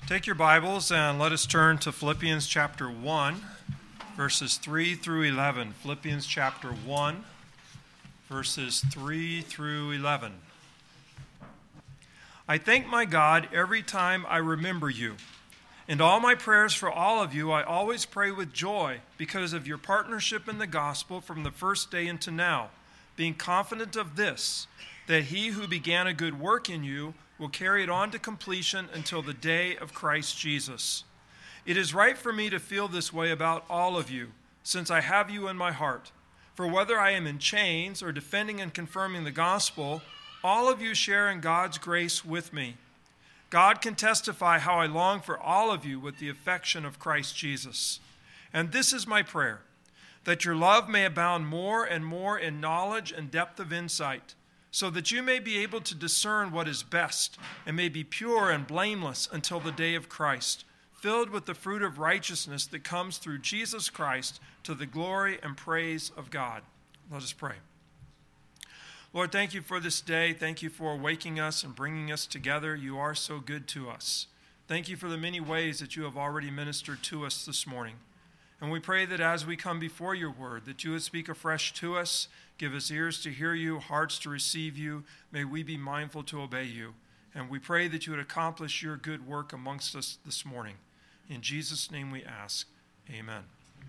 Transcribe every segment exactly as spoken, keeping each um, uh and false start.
Take your Bibles and let us turn to Philippians chapter one, verses three through eleven. Philippians chapter one, verses three through eleven. I thank my God every time I remember you. In all my prayers for all of you, I always pray with joy because of your partnership in the gospel from the first day until now, being confident of this, that he who began a good work in you will carry it on to completion until the day of Christ Jesus. It is right for me to feel this way about all of you, since I have you in my heart. For whether I am in chains or defending and confirming the gospel, all of you share in God's grace with me. God can testify how I long for all of you with the affection of Christ Jesus. And this is my prayer, that your love may abound more and more in knowledge and depth of insight, so that you may be able to discern what is best and may be pure and blameless until the day of Christ, filled with the fruit of righteousness that comes through Jesus Christ to the glory and praise of God. Let us pray. Lord, thank you for this day. Thank you for waking us and bringing us together. You are so good to us. Thank you for the many ways that you have already ministered to us this morning. And we pray that as we come before your word, that you would speak afresh to us, give us ears to hear you, hearts to receive you. May we be mindful to obey you. And we pray that you would accomplish your good work amongst us this morning. In Jesus' name we ask, amen.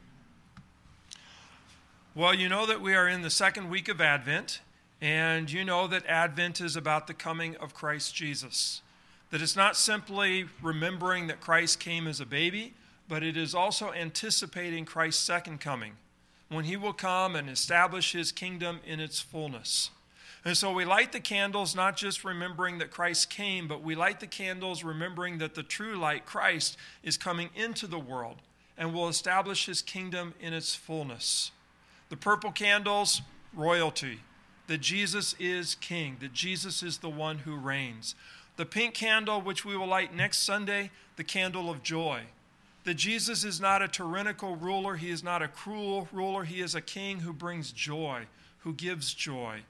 Well, you know that we are in the second week of Advent, and you know that Advent is about the coming of Christ Jesus. That it's not simply remembering that Christ came as a baby, but it is also anticipating Christ's second coming, when he will come and establish his kingdom in its fullness. And so we light the candles not just remembering that Christ came, but we light the candles remembering that the true light, Christ, is coming into the world and will establish his kingdom in its fullness. The purple candles, royalty, that Jesus is king, that Jesus is the one who reigns. The pink candle, which we will light next Sunday, the candle of joy. That Jesus is not a tyrannical ruler, he is not a cruel ruler, he is a king who brings joy, who gives joy.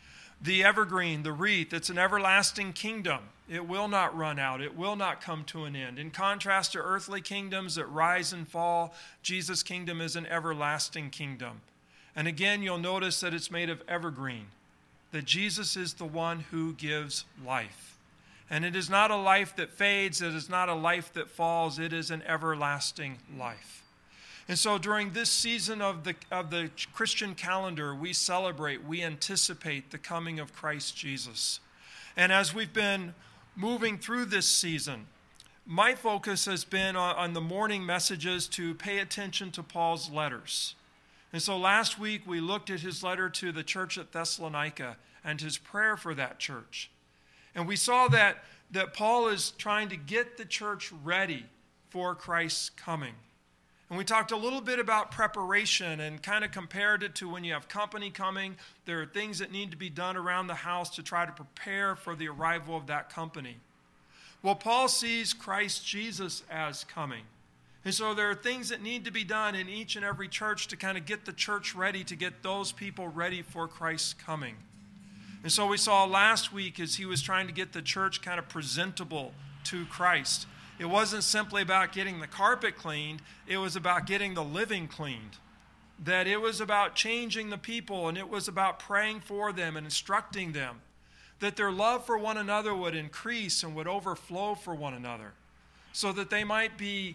The evergreen, the wreath, it's an everlasting kingdom. It will not run out, it will not come to an end. In contrast to earthly kingdoms that rise and fall, Jesus' kingdom is an everlasting kingdom. And again, you'll notice that it's made of evergreen, that Jesus is the one who gives life. And it is not a life that fades. It is not a life that falls. It is an everlasting life. And so during this season of the, of the Christian calendar, we celebrate, we anticipate the coming of Christ Jesus. And as we've been moving through this season, my focus has been on, on the morning messages to pay attention to Paul's letters. And so last week we looked at his letter to the church at Thessalonica and his prayer for that church. And we saw that, that Paul is trying to get the church ready for Christ's coming. And we talked a little bit about preparation and kind of compared it to when you have company coming. There are things that need to be done around the house to try to prepare for the arrival of that company. Well, Paul sees Christ Jesus as coming. And so there are things that need to be done in each and every church to kind of get the church ready, to get those people ready for Christ's coming. And so we saw last week as he was trying to get the church kind of presentable to Christ. It wasn't simply about getting the carpet cleaned. It was about getting the living cleaned. That it was about changing the people, and it was about praying for them and instructing them. That their love for one another would increase and would overflow for one another. So that they might be,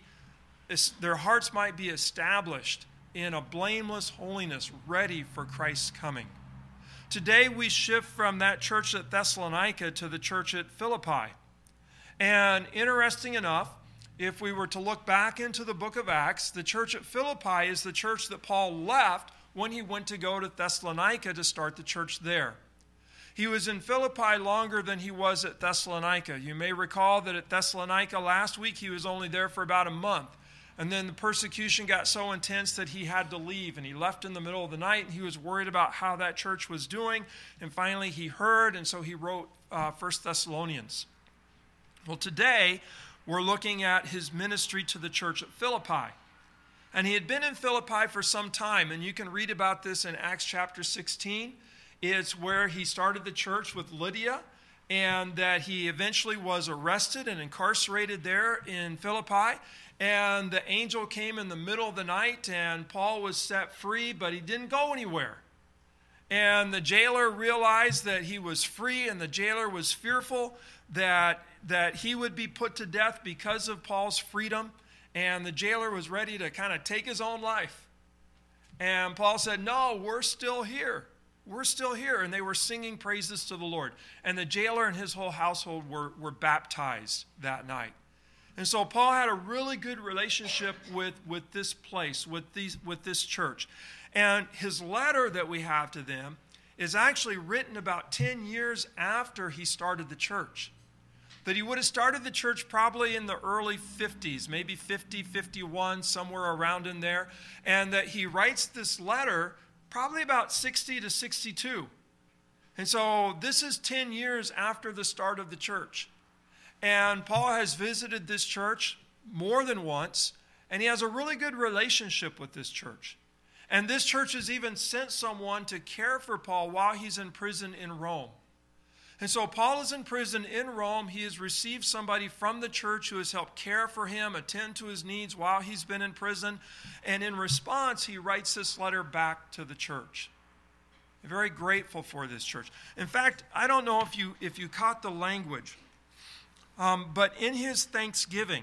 their hearts might be established in a blameless holiness, ready for Christ's coming. Today we shift from that church at Thessalonica to the church at Philippi. And interesting enough, if we were to look back into the book of Acts, the church at Philippi is the church that Paul left when he went to go to Thessalonica to start the church there. He was in Philippi longer than he was at Thessalonica. You may recall that at Thessalonica last week he was only there for about a month. And then the persecution got so intense that he had to leave, and he left in the middle of the night, and he was worried about how that church was doing, and finally he heard, and so he wrote uh, First Thessalonians. Well, today we're looking at his ministry to the church at Philippi. And he had been in Philippi for some time, and you can read about this in Acts chapter sixteen. It's where he started the church with Lydia, and that he eventually was arrested and incarcerated there in Philippi. And the angel came in the middle of the night, and Paul was set free, but he didn't go anywhere. And the jailer realized that he was free, and the jailer was fearful that, that he would be put to death because of Paul's freedom. And the jailer was ready to kind of take his own life. And Paul said, no, we're still here. We're still here. And they were singing praises to the Lord. And the jailer and his whole household were, were baptized that night. And so Paul had a really good relationship with, with this place, with, these, with this church. And his letter that we have to them is actually written about ten years after he started the church. That he would have started the church probably in the early fifties, maybe fifty, fifty-one, somewhere around in there. And that he writes this letter probably about sixty to sixty-two. And so this is ten years after the start of the church. And Paul has visited this church more than once, and he has a really good relationship with this church. And this church has even sent someone to care for Paul while he's in prison in Rome. And so Paul is in prison in Rome. He has received somebody from the church who has helped care for him, attend to his needs while he's been in prison. And in response, he writes this letter back to the church. I'm very grateful for this church. In fact, I don't know if you, if you caught the language, um, but in his thanksgiving,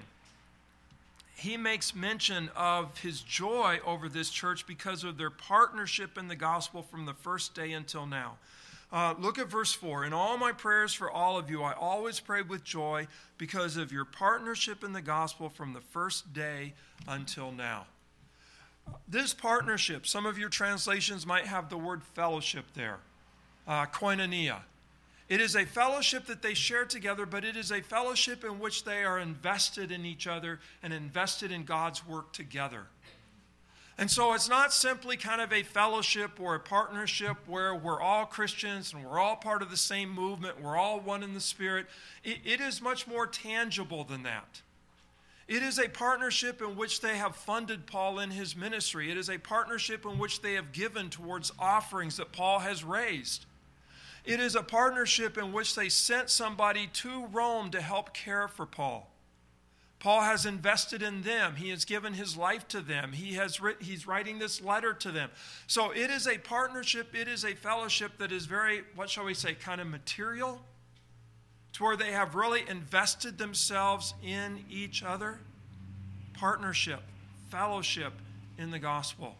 he makes mention of his joy over this church because of their partnership in the gospel from the first day until now. Uh, look at verse four. In all my prayers for all of you, I always pray with joy because of your partnership in the gospel from the first day until now. This partnership, some of your translations might have the word fellowship there, uh, koinonia. It is a fellowship that they share together, but it is a fellowship in which they are invested in each other and invested in God's work together. And so it's not simply kind of a fellowship or a partnership where we're all Christians and we're all part of the same movement, we're all one in the Spirit. It, it is much more tangible than that. It is a partnership in which they have funded Paul in his ministry. It is a partnership in which they have given towards offerings that Paul has raised. It is a partnership in which they sent somebody to Rome to help care for Paul. Paul has invested in them. He has given his life to them. He has writ- he's writing this letter to them. So it is a partnership. It is a fellowship that is very, what shall we say, kind of material, to where they have really invested themselves in each other. Partnership, fellowship in the gospel.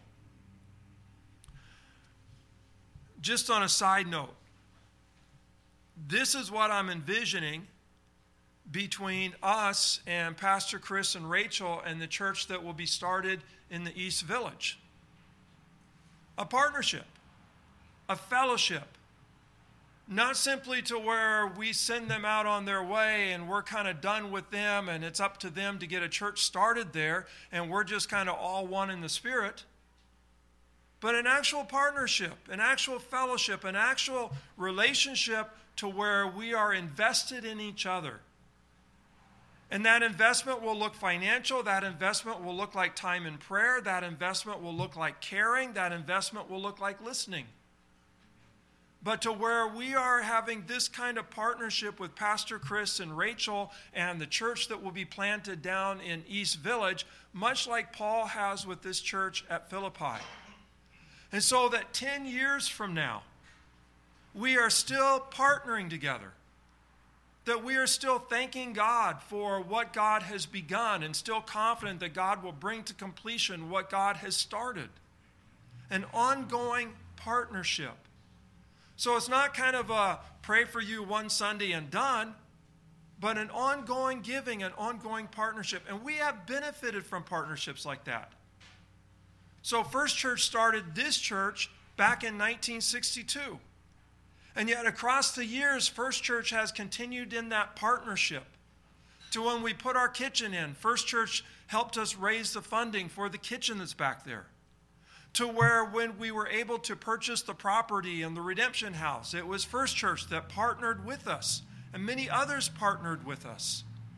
Just on a side note, this is what I'm envisioning between us and Pastor Chris and Rachel and the church that will be started in the East Village. A partnership, a fellowship, not simply to where we send them out on their way and we're kind of done with them and it's up to them to get a church started there and we're just kind of all one in the Spirit, but an actual partnership, an actual fellowship, an actual relationship to where we are invested in each other. And that investment will look financial. That investment will look like time in prayer. That investment will look like caring. That investment will look like listening. But to where we are having this kind of partnership with Pastor Chris and Rachel and the church that will be planted down in East Village, much like Paul has with this church at Philippi. And so that ten years from now, we are still partnering together. That we are still thanking God for what God has begun and still confident that God will bring to completion what God has started. An ongoing partnership. So it's not kind of a pray for you one Sunday and done, but an ongoing giving, an ongoing partnership. And we have benefited from partnerships like that. So First Church started this church back in nineteen sixty-two. And yet across the years, First Church has continued in that partnership. To when we put our kitchen in, First Church helped us raise the funding for the kitchen that's back there. To where when we were able to purchase the property in the Redemption House, it was First Church that partnered with us. And many others partnered with us.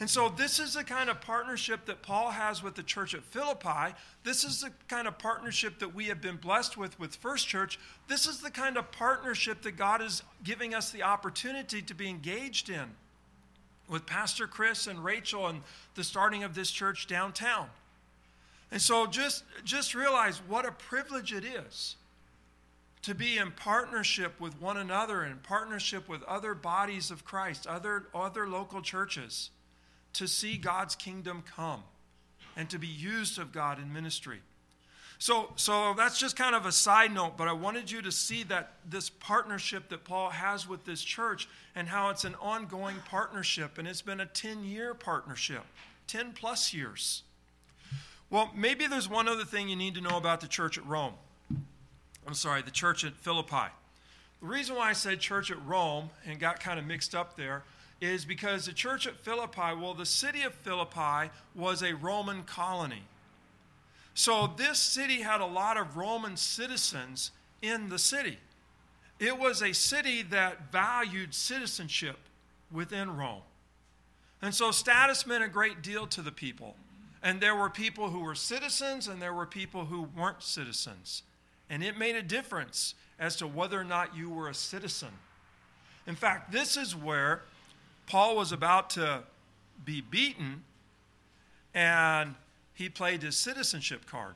And so this is the kind of partnership that Paul has with the church at Philippi. This is the kind of partnership that we have been blessed with with First Church. This is the kind of partnership that God is giving us the opportunity to be engaged in with Pastor Chris and Rachel and the starting of this church downtown. And so just, just realize what a privilege it is to be in partnership with one another, in partnership with other bodies of Christ, other, other local churches, to see God's kingdom come and to be used of God in ministry. So, so that's just kind of a side note, but I wanted you to see that this partnership that Paul has with this church and how it's an ongoing partnership, and it's been a ten-year partnership, ten plus years. Well, maybe there's one other thing you need to know about the church at Rome. I'm sorry, the church at Philippi. The reason why I said church at Rome and got kind of mixed up there is because the church at Philippi, well, the city of Philippi was a Roman colony. So this city had a lot of Roman citizens in the city. It was a city that valued citizenship within Rome. And so status meant a great deal to the people. And there were people who were citizens and there were people who weren't citizens. And it made a difference as to whether or not you were a citizen. In fact, this is where Paul was about to be beaten, and he played his citizenship card.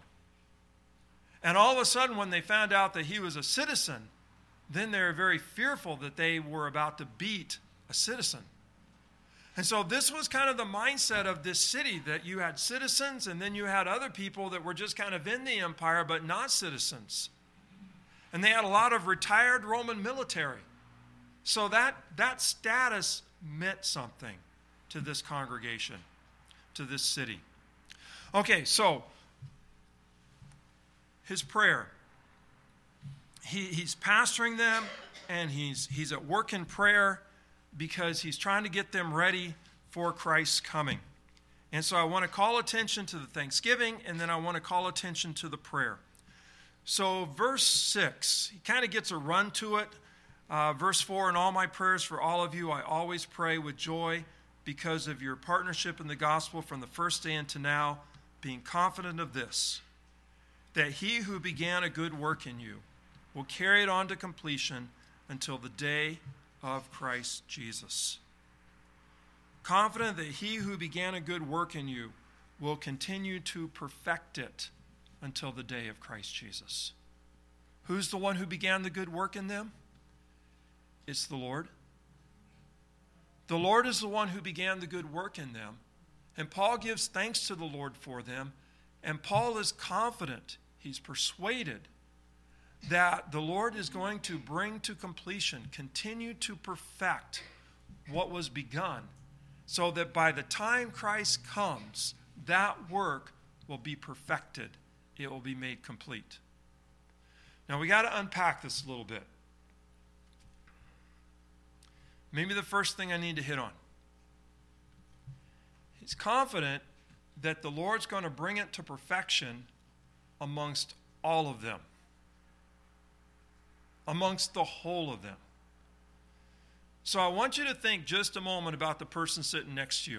And all of a sudden, when they found out that he was a citizen, then they were very fearful that they were about to beat a citizen. And so this was kind of the mindset of this city, that you had citizens and then you had other people that were just kind of in the empire but not citizens. And they had a lot of retired Roman military. So that, that status meant something to this congregation, to this city. Okay, so his prayer. He, he's pastoring them, and he's, he's at work in prayer because he's trying to get them ready for Christ's coming. And so I want to call attention to the thanksgiving, and then I want to call attention to the prayer. So verse six, he kind of gets a run to it. Uh, verse four, in all my prayers for all of you, I always pray with joy because of your partnership in the gospel from the first day until now, being confident of this, that he who began a good work in you will carry it on to completion until the day of Christ Jesus. Confident that he who began a good work in you will continue to perfect it until the day of Christ Jesus. Who's the one who began the good work in them? It's the Lord. The Lord is the one who began the good work in them. And Paul gives thanks to the Lord for them. And Paul is confident, he's persuaded, that the Lord is going to bring to completion, continue to perfect what was begun, so that by the time Christ comes, that work will be perfected. It will be made complete. Now we got to unpack this a little bit. Maybe the first thing I need to hit on. He's confident that the Lord's going to bring it to perfection amongst all of them. Amongst the whole of them. So I want you to think just a moment about the person sitting next to you.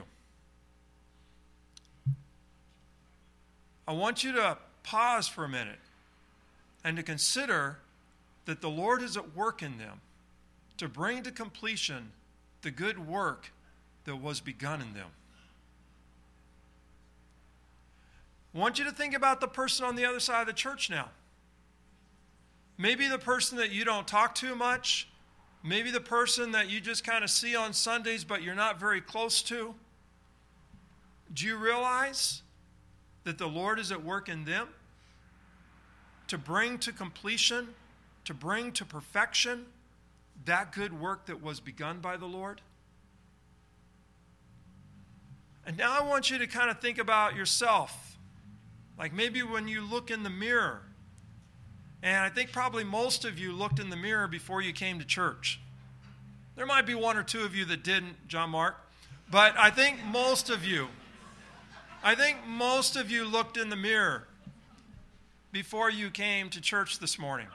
I want you to pause for a minute and to consider that the Lord is at work in them to bring to completion the good work that was begun in them. I want you to think about the person on the other side of the church now. Maybe the person that you don't talk to much. Maybe the person that you just kind of see on Sundays but you're not very close to. Do you realize that the Lord is at work in them to bring to completion, to bring to perfection that good work that was begun by the Lord? And now I want you to kind of think about yourself. Like maybe when you look in the mirror, and I think probably most of you looked in the mirror before you came to church. There might be one or two of you that didn't, John Mark, but I think most of you, I think most of you looked in the mirror before you came to church this morning.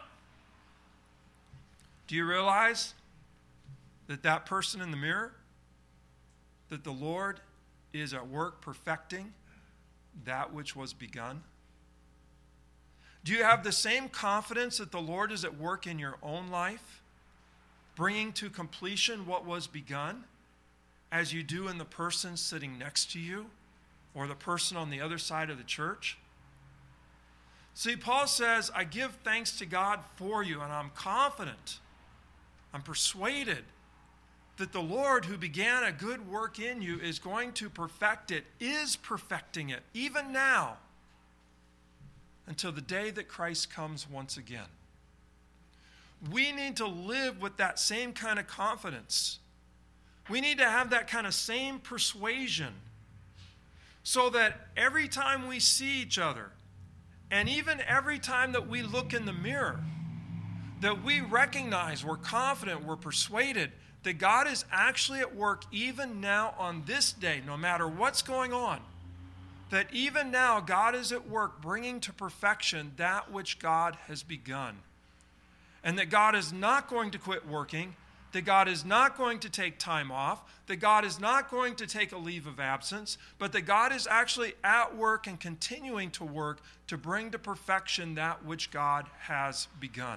Do you realize that that person in the mirror, that the Lord is at work perfecting that which was begun? Do you have the same confidence that the Lord is at work in your own life, bringing to completion what was begun, as you do in the person sitting next to you or the person on the other side of the church? See, Paul says, I give thanks to God for you, and I'm confident, I'm persuaded that the Lord who began a good work in you is going to perfect it, is perfecting it, even now, until the day that Christ comes once again. We need to live with that same kind of confidence. We need to have that kind of same persuasion so that every time we see each other, and even every time that we look in the mirror, that we recognize, we're confident, we're persuaded that God is actually at work even now on this day, no matter what's going on. That even now God is at work bringing to perfection that which God has begun. And that God is not going to quit working, that God is not going to take time off, that God is not going to take a leave of absence, but that God is actually at work and continuing to work to bring to perfection that which God has begun.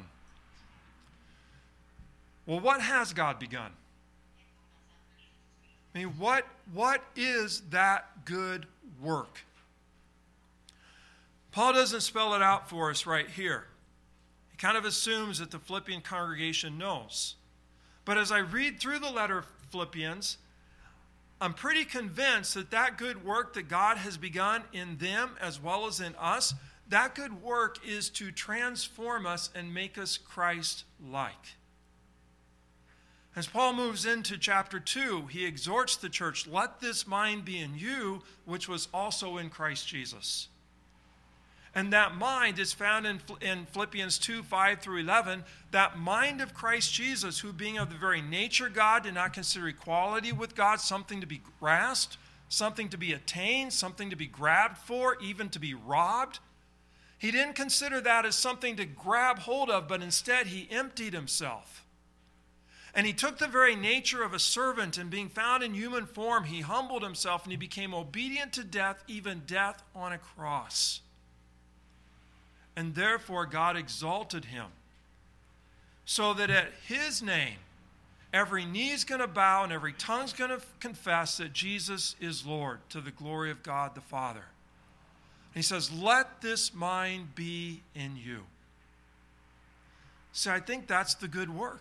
Well, what has God begun? I mean, what, what is that good work? Paul doesn't spell it out for us right here. He kind of assumes that the Philippian congregation knows. But as I read through the letter of Philippians, I'm pretty convinced that that good work that God has begun in them as well as in us, that good work is to transform us and make us Christ-like. As Paul moves into chapter two, he exhorts the church, let this mind be in you, which was also in Christ Jesus. And that mind is found in, in Philippians two, five through eleven, that mind of Christ Jesus, who being of the very nature God, did not consider equality with God something to be grasped, something to be attained, something to be grabbed for, even to be robbed. He didn't consider that as something to grab hold of, but instead he emptied himself. And he took the very nature of a servant, and being found in human form, he humbled himself and he became obedient to death, even death on a cross. And therefore God exalted him, so that at his name every knee is going to bow and every tongue is going to confess that Jesus is Lord, to the glory of God the Father. And he says, let this mind be in you. See, I think that's the good work.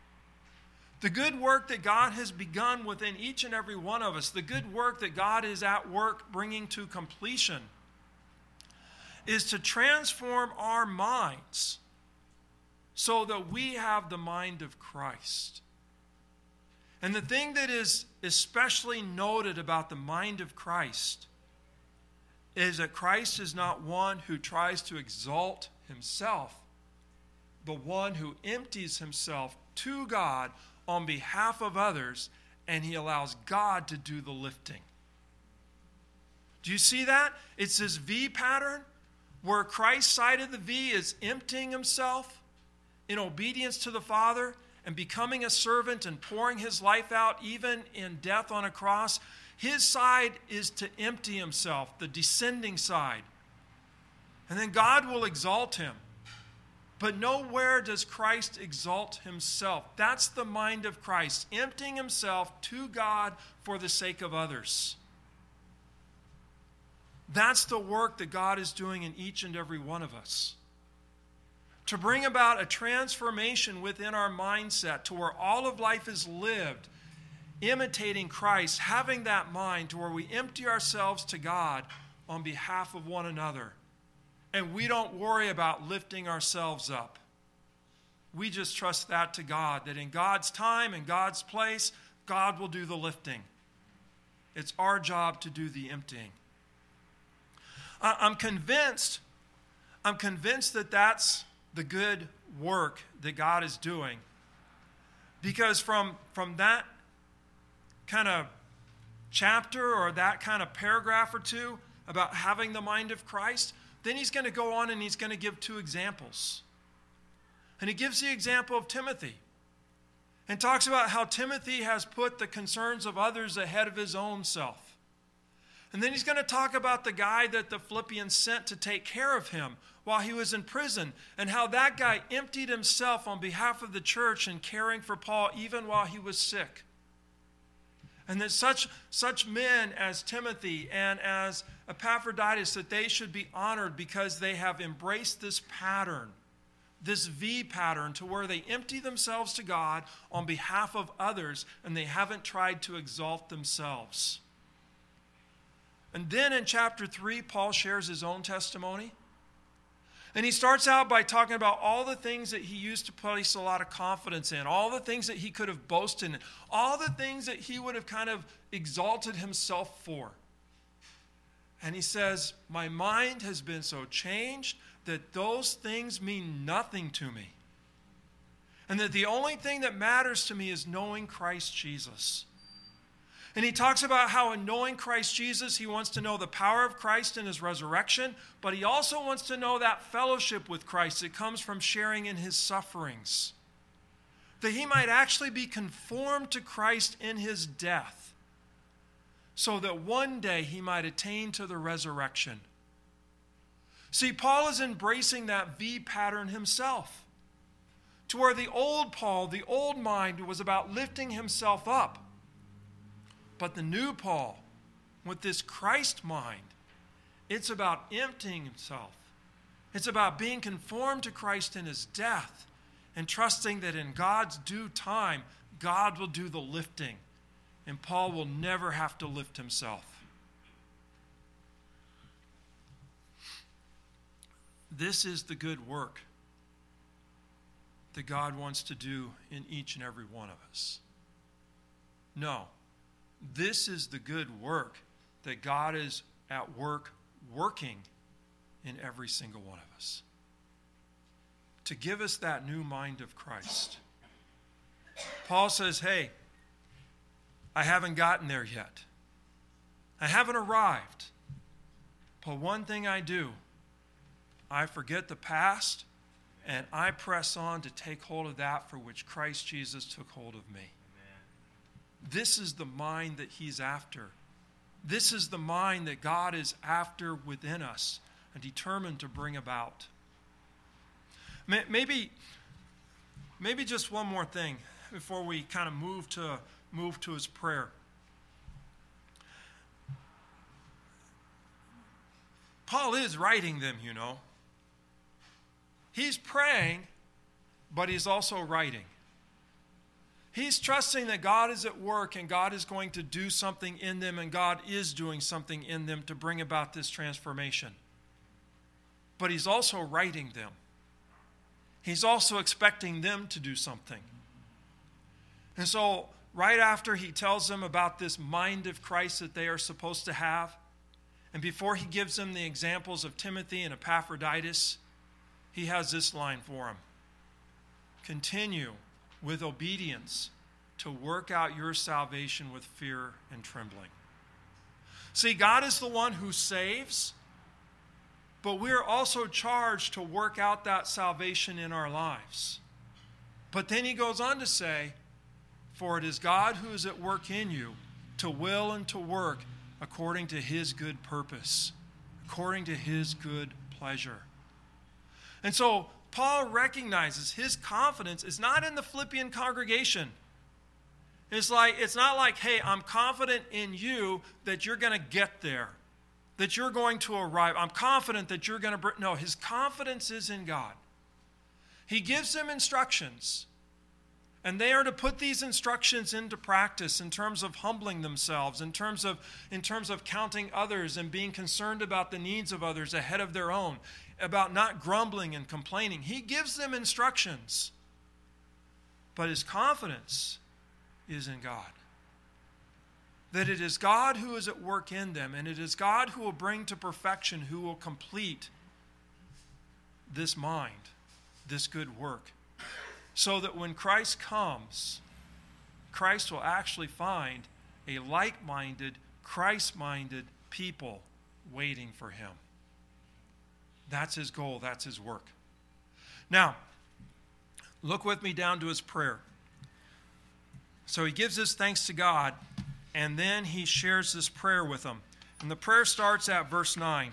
The good work that God has begun within each and every one of us, the good work that God is at work bringing to completion, is to transform our minds so that we have the mind of Christ. And the thing that is especially noted about the mind of Christ is that Christ is not one who tries to exalt himself, but one who empties himself to God on behalf of others, and he allows God to do the lifting. Do you see that? It's this V pattern where Christ's side of the V is emptying himself in obedience to the Father and becoming a servant and pouring his life out even in death on a cross. His side is to empty himself, the descending side. And then God will exalt him. But nowhere does Christ exalt himself. That's the mind of Christ, emptying himself to God for the sake of others. That's the work that God is doing in each and every one of us. To bring about a transformation within our mindset to where all of life is lived, imitating Christ, having that mind to where we empty ourselves to God on behalf of one another. And we don't worry about lifting ourselves up. We just trust that to God, that in God's time and God's place, God will do the lifting. It's our job to do the emptying. I'm convinced, I'm convinced that that's the good work that God is doing. Because from, from that kind of chapter or that kind of paragraph or two about having the mind of Christ, then he's going to go on and he's going to give two examples. And he gives the example of Timothy and talks about how Timothy has put the concerns of others ahead of his own self. And then he's going to talk about the guy that the Philippians sent to take care of him while he was in prison, and how that guy emptied himself on behalf of the church in caring for Paul even while he was sick. And that such, such men as Timothy and as Epaphroditus, that they should be honored because they have embraced this pattern, this V pattern, to where they empty themselves to God on behalf of others, and they haven't tried to exalt themselves. And then in chapter three, Paul shares his own testimony. And he starts out by talking about all the things that he used to place a lot of confidence in, all the things that he could have boasted in, all the things that he would have kind of exalted himself for. And he says, my mind has been so changed that those things mean nothing to me. And that the only thing that matters to me is knowing Christ Jesus. And he talks about how in knowing Christ Jesus, he wants to know the power of Christ and his resurrection, but he also wants to know that fellowship with Christ that comes from sharing in his sufferings. That he might actually be conformed to Christ in his death, so that one day he might attain to the resurrection. See, Paul is embracing that V pattern himself, to where the old Paul, the old mind, was about lifting himself up. But the new Paul, with this Christ mind, it's about emptying himself. It's about being conformed to Christ in his death and trusting that in God's due time, God will do the lifting, and Paul will never have to lift himself. This is the good work that God wants to do in each and every one of us. No. This is the good work that God is at work working in every single one of us, to give us that new mind of Christ. Paul says, hey, I haven't gotten there yet. I haven't arrived. But one thing I do, I forget the past and I press on to take hold of that for which Christ Jesus took hold of me. This is the mind that he's after. This is the mind that God is after within us and determined to bring about. Maybe, maybe just one more thing before we kind of move to, move to his prayer. Paul is writing them, you know. He's praying, but he's also writing. He's trusting that God is at work and God is going to do something in them, and God is doing something in them to bring about this transformation. But he's also writing them. He's also expecting them to do something. And so right after he tells them about this mind of Christ that they are supposed to have, and before he gives them the examples of Timothy and Epaphroditus, he has this line for them. Continue with obedience to work out your salvation with fear and trembling. See, God is the one who saves, but we're also charged to work out that salvation in our lives. But then he goes on to say, for it is God who is at work in you to will and to work according to his good purpose, according to his good pleasure. And so Paul recognizes his confidence is not in the Philippian congregation. It's like, it's not like, hey, I'm confident in you that you're going to get there, that you're going to arrive. I'm confident that you're going to... Br-. No, his confidence is in God. He gives them instructions, and they are to put these instructions into practice in terms of humbling themselves, in terms of, in terms of counting others and being concerned about the needs of others ahead of their own, about not grumbling and complaining. He gives them instructions, but his confidence is in God. That it is God who is at work in them, and it is God who will bring to perfection, who will complete this mind, this good work, so that when Christ comes, Christ will actually find a like-minded, Christ-minded people waiting for him. That's his goal. That's his work. Now, look with me down to his prayer. So he gives his thanks to God, and then he shares this prayer with them. And the prayer starts at verse nine.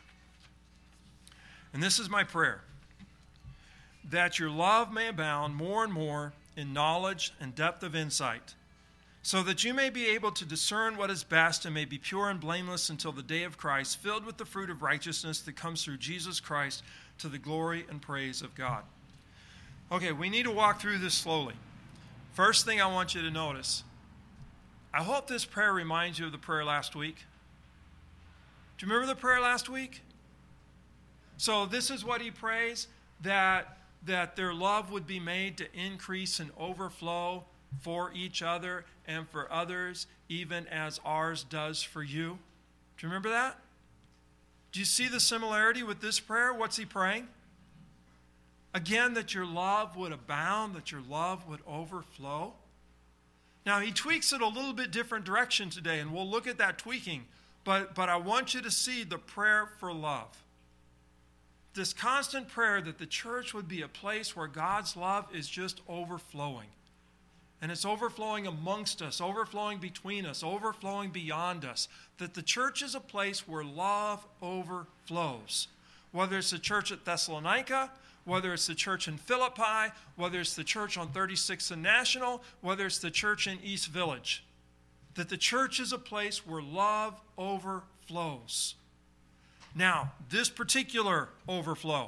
And this is my prayer: that your love may abound more and more in knowledge and depth of insight, so that you may be able to discern what is best and may be pure and blameless until the day of Christ, filled with the fruit of righteousness that comes through Jesus Christ, to the glory and praise of God. Okay, we need to walk through this slowly. First thing I want you to notice, I hope this prayer reminds you of the prayer last week. Do you remember the prayer last week? So this is what he prays, that, that their love would be made to increase and overflow for each other and for others, even as ours does for you. Do you remember that? Do you see the similarity with this prayer? What's he praying? Again, that your love would abound, that your love would overflow. Now, he tweaks it a little bit different direction today, and we'll look at that tweaking. But, but I want you to see the prayer for love. This constant prayer that the church would be a place where God's love is just overflowing. And it's overflowing amongst us, overflowing between us, overflowing beyond us. That the church is a place where love overflows. Whether it's the church at Thessalonica, whether it's the church in Philippi, whether it's the church on thirty-sixth and National, whether it's the church in East Village. That the church is a place where love overflows. Now, this particular overflow,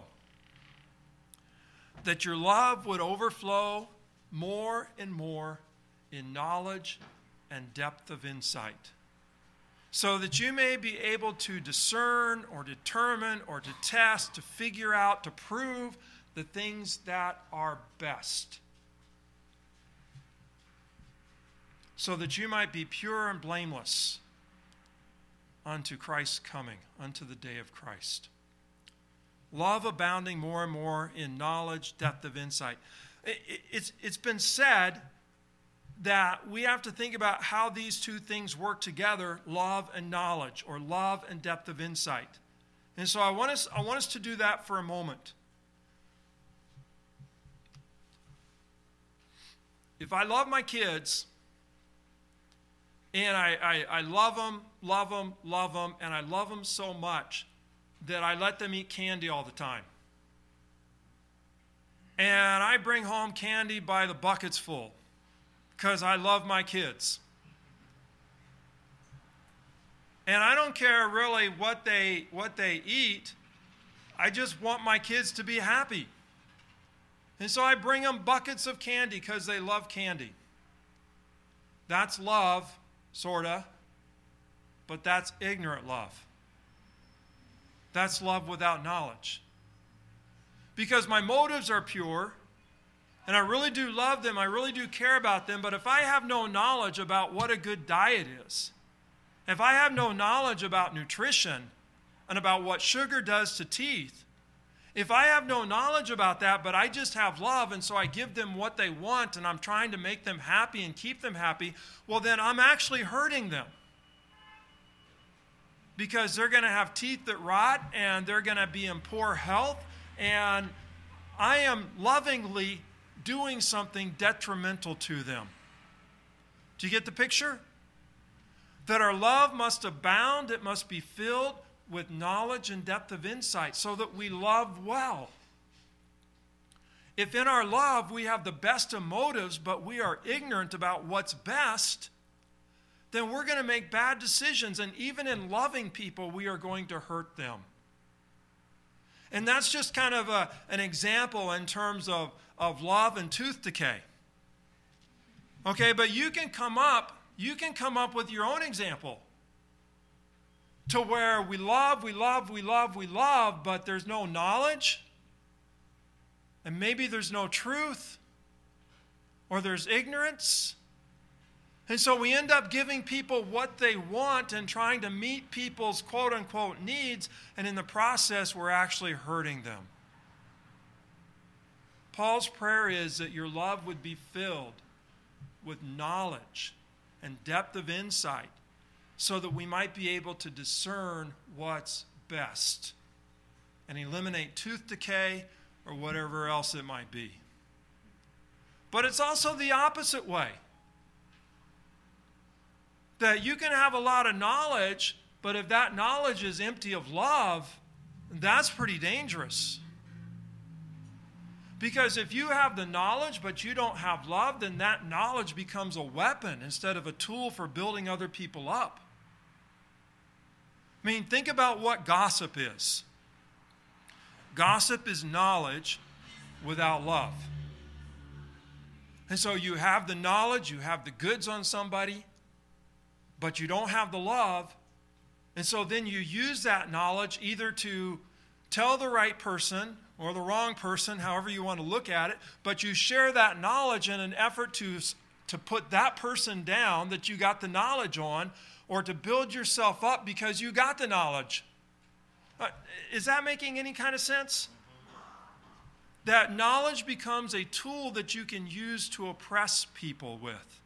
that your love would overflow more and more in knowledge and depth of insight, so that you may be able to discern or determine or to test, to figure out, to prove the things that are best, so that you might be pure and blameless unto Christ's coming, unto the day of Christ. Love abounding more and more in knowledge, depth of insight. It's, it's been said that we have to think about how these two things work together, love and knowledge, or love and depth of insight. And so I want us, I want us to do that for a moment. If I love my kids, and I, I, I love them, love them, love them, and I love them so much that I let them eat candy all the time. And I bring home candy by the buckets full because I love my kids. And I don't care really what they, what they eat. I just want my kids to be happy. And so I bring them buckets of candy because they love candy. That's love, sort of, but that's ignorant love. That's love without knowledge. Because my motives are pure, and I really do love them, I really do care about them, but if I have no knowledge about what a good diet is, if I have no knowledge about nutrition and about what sugar does to teeth, if I have no knowledge about that, but I just have love, and so I give them what they want, and I'm trying to make them happy and keep them happy, well, then I'm actually hurting them. Because they're going to have teeth that rot, and they're going to be in poor health, and I am lovingly doing something detrimental to them. Do you get the picture? That our love must abound, it must be filled with knowledge and depth of insight, so that we love well. If in our love we have the best of motives, but we are ignorant about what's best, then we're going to make bad decisions, and even in loving people, we are going to hurt them. And that's just kind of a, an example in terms of, of love and tooth decay. Okay, but you can come up, you can come up with your own example to where we love, we love, we love, we love, but there's no knowledge, and maybe there's no truth, or there's ignorance. And so we end up giving people what they want and trying to meet people's quote-unquote needs, and in the process, we're actually hurting them. Paul's prayer is that your love would be filled with knowledge and depth of insight, so that we might be able to discern what's best and eliminate tooth decay or whatever else it might be. But it's also the opposite way. That you can have a lot of knowledge, But if that knowledge is empty of love, that's pretty dangerous. Because if you have the knowledge but you don't have love, then that knowledge becomes a weapon instead of a tool for building other people up. I mean, think about what gossip is. Gossip is knowledge without love. And so you have the knowledge, you have the goods on somebody, but you don't have the love. And so then you use that knowledge either to tell the right person or the wrong person, however you want to look at it, but you share that knowledge in an effort to, to put that person down that you got the knowledge on, or to build yourself up because you got the knowledge. Uh, is that making any kind of sense? That knowledge becomes a tool that you can use to oppress people with.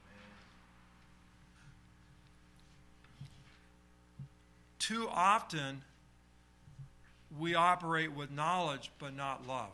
Too often, we operate with knowledge but not love.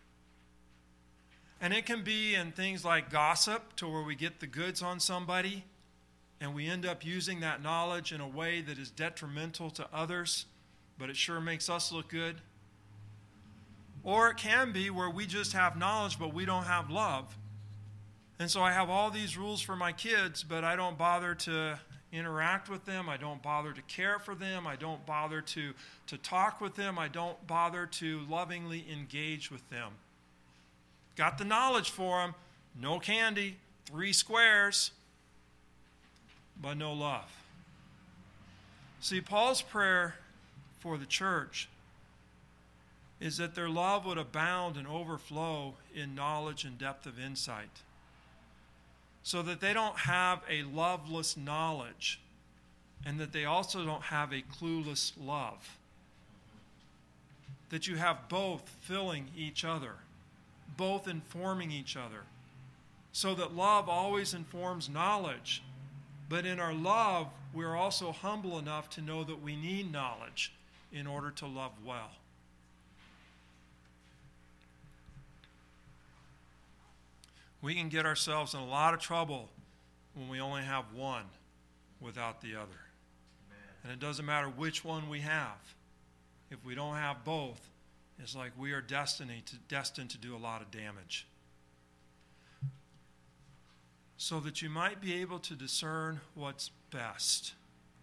And it can be in things like gossip, to where we get the goods on somebody, and we end up using that knowledge in a way that is detrimental to others, but it sure makes us look good. Or it can be where we just have knowledge, but we don't have love. And so I have all these rules for my kids, but I don't bother to interact with them. I don't bother to care for them. I don't bother to, to talk with them. I don't bother to lovingly engage with them. Got the knowledge for them. No candy, three squares, but no love. See, Paul's prayer for the church is that their love would abound and overflow in knowledge and depth of insight, so that they don't have a loveless knowledge, and that they also don't have a clueless love. That you have both filling each other, both informing each other, so that love always informs knowledge. But in our love, we're also humble enough to know that we need knowledge in order to love well. We can get ourselves in a lot of trouble when we only have one without the other. Amen. And it doesn't matter which one we have. If we don't have both, it's like we are destined to, destined to do a lot of damage. So that you might be able to discern what's best.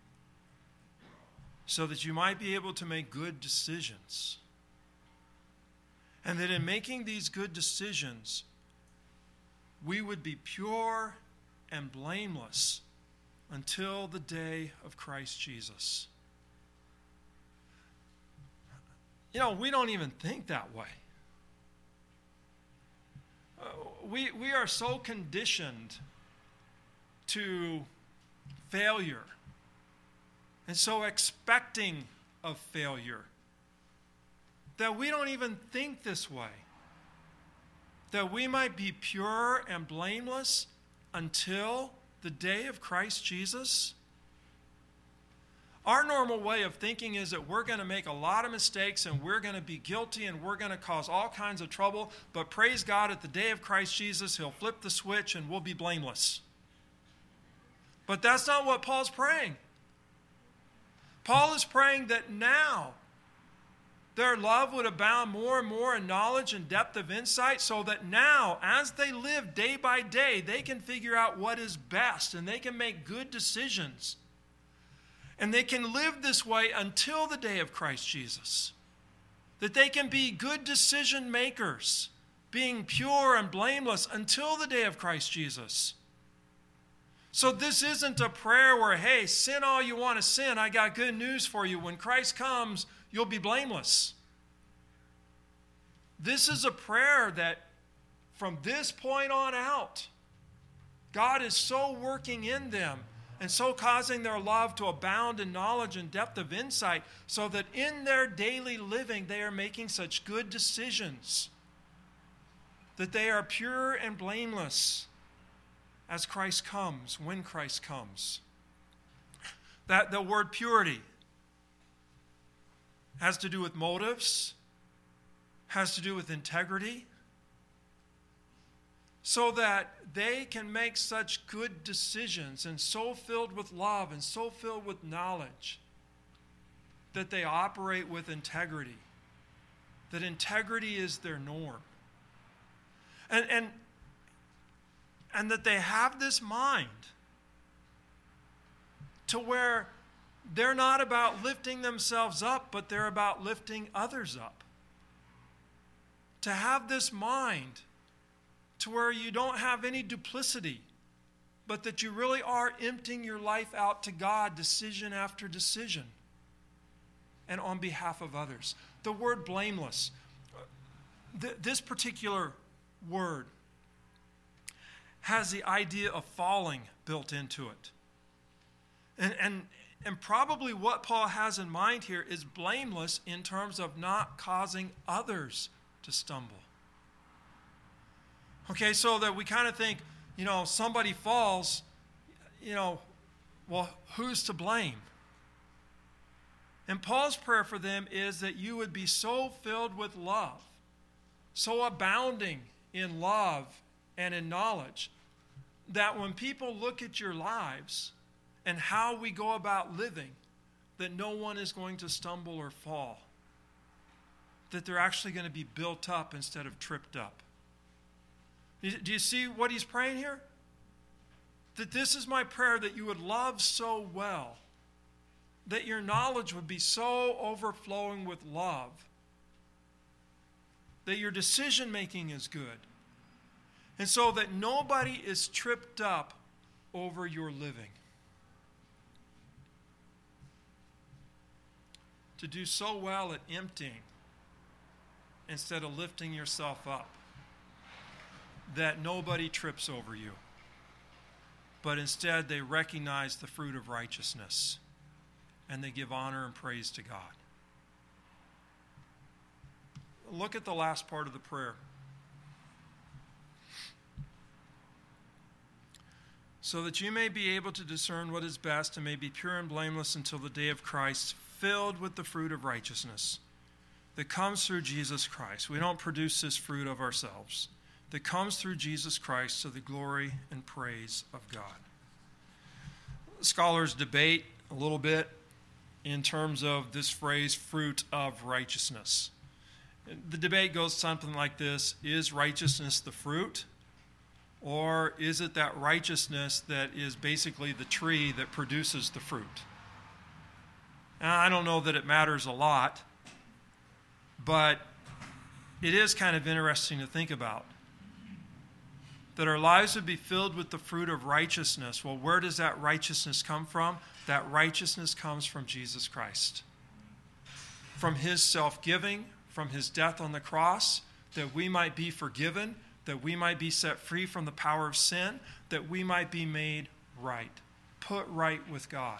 So that you might be able to make good decisions. And that in making these good decisions, we would be pure and blameless until the day of Christ Jesus. You know, we don't even think that way. Uh, we, we are so conditioned to failure and so expecting of failure that we don't even think this way. That we might be pure and blameless until the day of Christ Jesus. Our normal way of thinking is that we're going to make a lot of mistakes and we're going to be guilty and we're going to cause all kinds of trouble, but praise God, at the day of Christ Jesus, He'll flip the switch and we'll be blameless. But that's not what Paul's praying. Paul is praying that now their love would abound more and more in knowledge and depth of insight, so that now, as they live day by day, they can figure out what is best and they can make good decisions. And they can live this way until the day of Christ Jesus. That they can be good decision makers, being pure and blameless until the day of Christ Jesus. So this isn't a prayer where, hey, sin all you want to sin. I got good news for you. When Christ comes, you'll be blameless. This is a prayer that from this point on out, God is so working in them and so causing their love to abound in knowledge and depth of insight, so that in their daily living they are making such good decisions that they are pure and blameless as Christ comes, when Christ comes. That the word purity has to do with motives, has to do with integrity, so that they can make such good decisions and so filled with love and so filled with knowledge that they operate with integrity, that integrity is their norm. And, and, and that they have this mind to where they're not about lifting themselves up, but they're about lifting others up. To have this mind to where you don't have any duplicity, but that you really are emptying your life out to God decision after decision and on behalf of others. The word blameless, th- this particular word has the idea of falling built into it. And, and, and probably what Paul has in mind here is blameless in terms of not causing others to stumble. Okay, so that we kind of think, you know, somebody falls, you know, well, who's to blame? And Paul's prayer for them is that you would be so filled with love, so abounding in love and in knowledge, that when people look at your lives and how we go about living, that no one is going to stumble or fall, that they're actually going to be built up instead of tripped up. Do you see what he's praying here? That this is my prayer, that you would love so well, that your knowledge would be so overflowing with love, that your decision making is good, and so that nobody is tripped up over your living. To do so well at emptying instead of lifting yourself up, that nobody trips over you, but instead they recognize the fruit of righteousness and they give honor and praise to God. Look at the last part of the prayer. So that you may be able to discern what is best and may be pure and blameless until the day of Christ, filled with the fruit of righteousness that comes through Jesus Christ. We don't produce this fruit of ourselves. That comes through Jesus Christ to the glory and praise of God. Scholars debate a little bit in terms of this phrase, fruit of righteousness. The debate goes something like this: is righteousness the fruit? Or is it that righteousness that is basically the tree that produces the fruit? And I don't know that it matters a lot, but it is kind of interesting to think about. That our lives would be filled with the fruit of righteousness. Well, where does that righteousness come from? That righteousness comes from Jesus Christ. From his self-giving, from his death on the cross, that we might be forgiven, that we might be set free from the power of sin, that we might be made right, put right with God.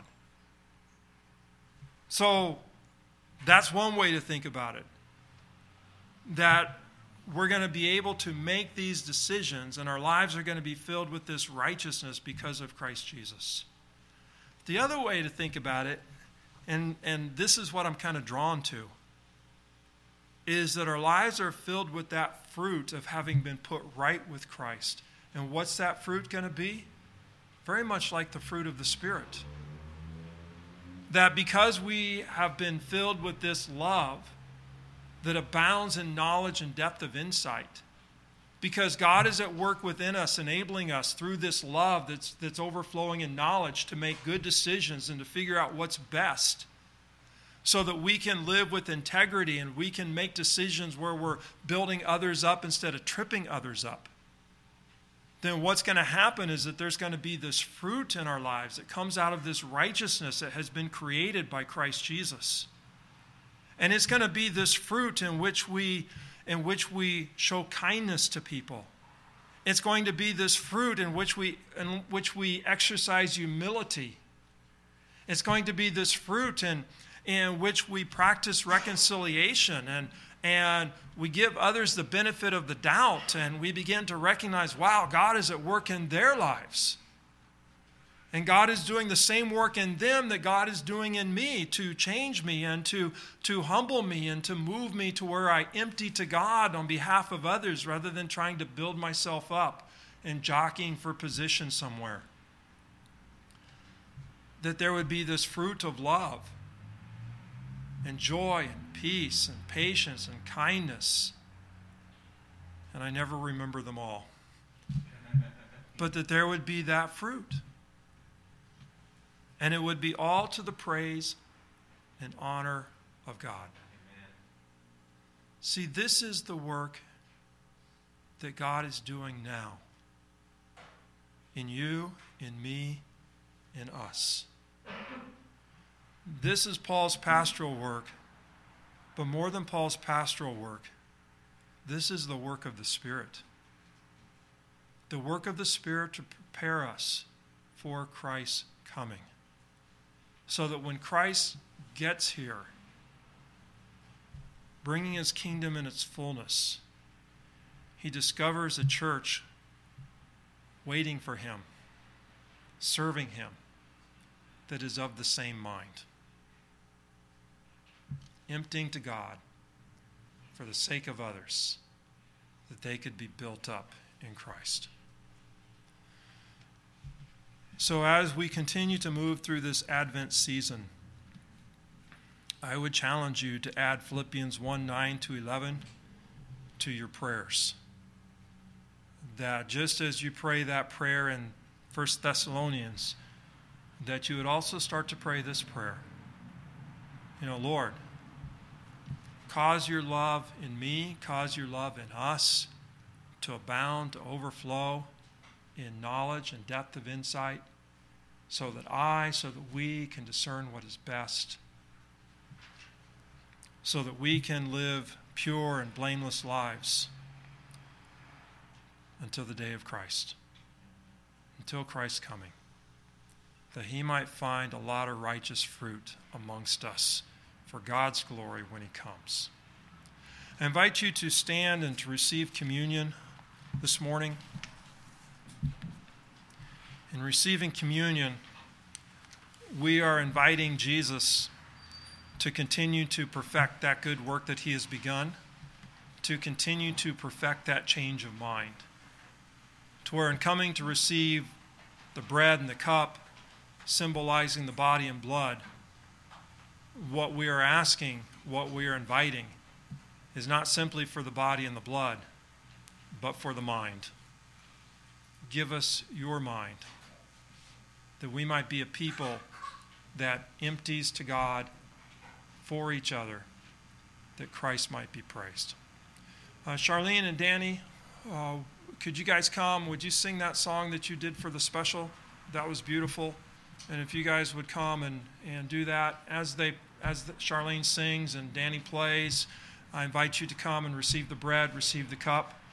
So that's one way to think about it. That we're going to be able to make these decisions and our lives are going to be filled with this righteousness because of Christ Jesus. The other way to think about it, and, and this is what I'm kind of drawn to, is that our lives are filled with that fruit of having been put right with Christ. And what's that fruit going to be? Very much like the fruit of the Spirit. That because we have been filled with this love that abounds in knowledge and depth of insight, because God is at work within us, enabling us through this love that's, that's overflowing in knowledge to make good decisions and to figure out what's best, so that we can live with integrity and we can make decisions where we're building others up instead of tripping others up. Then what's going to happen is that there's going to be this fruit in our lives that comes out of this righteousness that has been created by Christ Jesus. And it's going to be this fruit in which we in which we show kindness to people. It's going to be this fruit in which we in which we exercise humility. It's going to be this fruit in in which we practice reconciliation and and we give others the benefit of the doubt, and we begin to recognize, wow, God is at work in their lives. And God is doing the same work in them that God is doing in me to change me and to, to humble me and to move me to where I empty to God on behalf of others rather than trying to build myself up and jockeying for position somewhere. That there would be this fruit of love and joy and peace and patience and kindness. And I never remember them all. But that there would be that fruit. And it would be all to the praise and honor of God. Amen. See, this is the work that God is doing now. In you, in me, in us. This is Paul's pastoral work. But more than Paul's pastoral work, this is the work of the Spirit. The work of the Spirit to prepare us for Christ's coming. So that when Christ gets here, bringing his kingdom in its fullness, he discovers a church waiting for him, serving him, that is of the same mind. Emptying to God for the sake of others, that they could be built up in Christ. So as we continue to move through this Advent season, I would challenge you to add Philippians one, nine to eleven to your prayers. That just as you pray that prayer in First Thessalonians, that you would also start to pray this prayer. You know, Lord, cause your love in me, cause your love in us to abound, to overflow in knowledge and depth of insight, so that I, so that we can discern what is best, so that we can live pure and blameless lives until the day of Christ, until Christ's coming, that he might find a lot of righteous fruit amongst us for God's glory when he comes. I invite you to stand and to receive communion this morning. In receiving communion, we are inviting Jesus to continue to perfect that good work that he has begun, to continue to perfect that change of mind, to where in coming to receive the bread and the cup, symbolizing the body and blood, what we are asking, what we are inviting, is not simply for the body and the blood, but for the mind. Give us your mind, that we might be a people that empties to God for each other, that Christ might be praised. Uh, Charlene and Danny, uh, could you guys come? Would you sing that song that you did for the special? That was beautiful. And if you guys would come and, and do that as they as the, Charlene sings and Danny plays, I invite you to come and receive the bread, receive the cup.